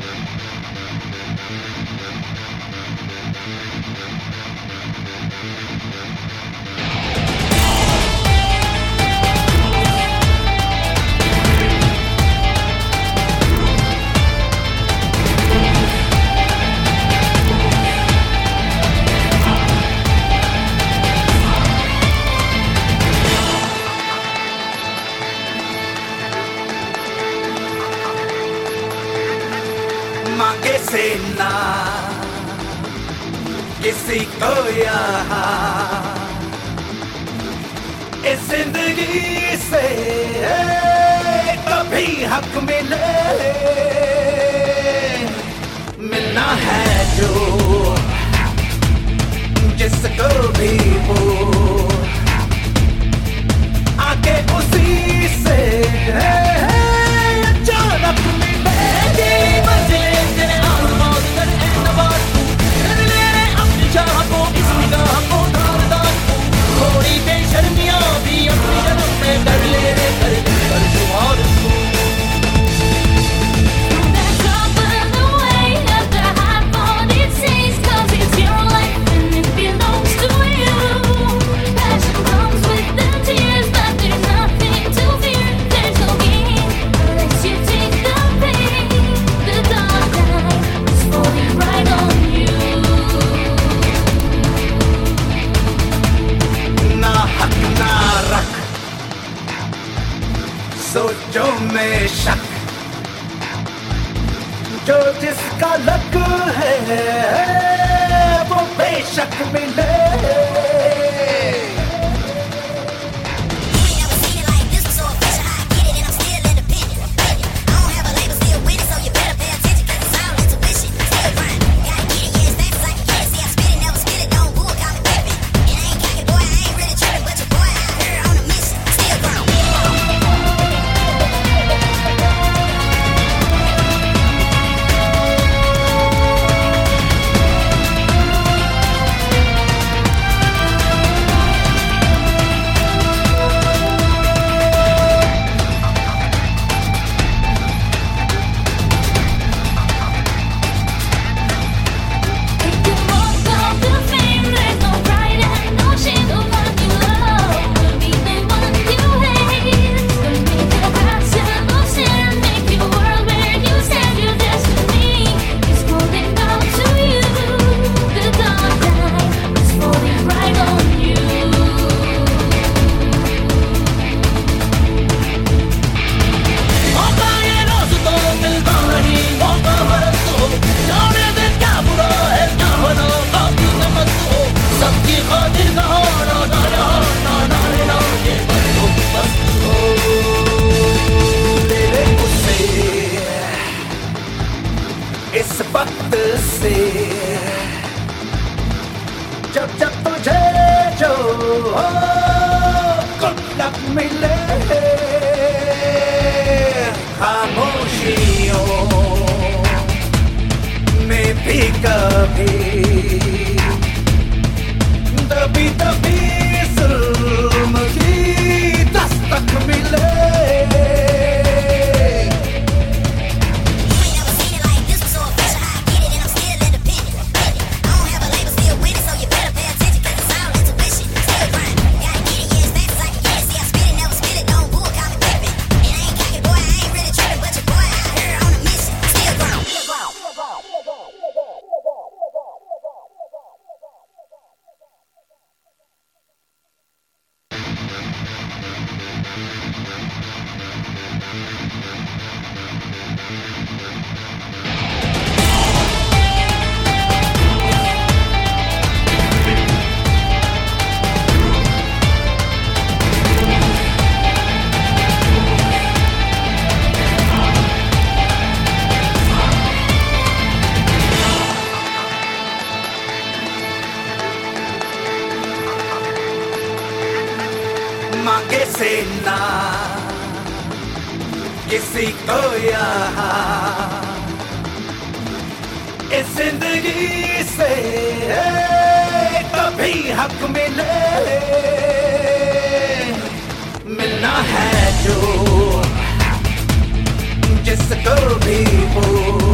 मांगे से ना किसी को यहाँ इस जिंदगी से कभी हक मिलना है जो जिसको भी हो आके उसी से अचानक मिलेगी सोचो में शक जो जिसका लक है वो बेशक मिले इस वक्त से जब जब तुझे जो गुल्लक मिले खामोशियों में भी कभी दबी दबी जुल्म की दस्तक मिले मांगे से ना किसी को यहाँ इस जिंदगी से कभी हक मिलना है जो जिसको भी हो